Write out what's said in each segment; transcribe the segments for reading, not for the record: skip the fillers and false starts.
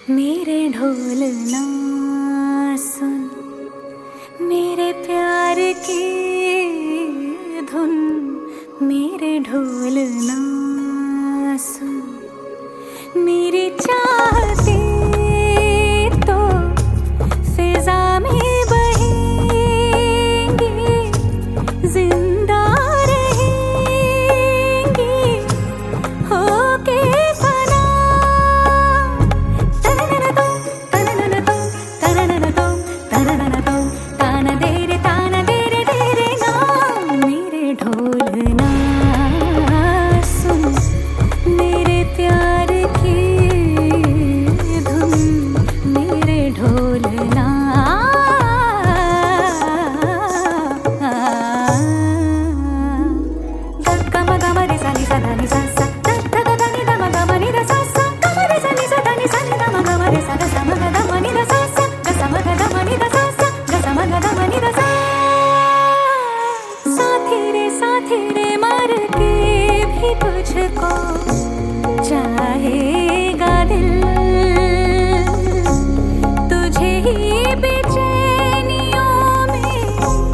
मेरे ढोल ना सुन, मेरे प्यार की धुन। मेरे ढोल ना सुन, मेरी चाहते तो फिजा में बहेंगे, जिंदा रहेंगे होके फना। ताना दे रे ना। मेरे ढोल ना सुन, मेरे प्यार की धुन। मेरे ढोल ना ग म ग म रे सा नि सा धा नि सा सा ध ध ध ध नि ध म ग म नि ध सा सा ग म रे सा नि सा धा नि सा नि ध म ग म रे सा ग सा म ग ध म नि ध सा सा ग सा म ग ध म नि ध सा सा ग सा म ग ध म नि ध सा। साथी रे मर के भी तुझको चाहेगा दिल, तुझे ही बेचैनियों में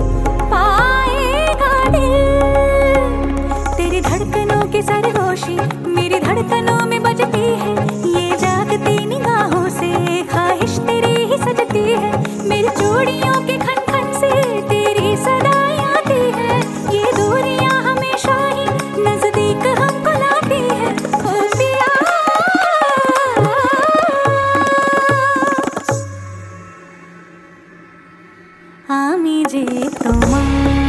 पाएगा दिल। तेरी धड़कनों की सरगोशी मेरी धड़कनों में बजती है, ये जागती निगाहों से ख्वाहिश तेरी ही सजती है। मेरी चूड़ियों के खन खन से तेरी सदाएं आती है, ये दूरियां हमेशा ही नजदीक हमको लाती है। ओ पिया आमी जे तुम्हारा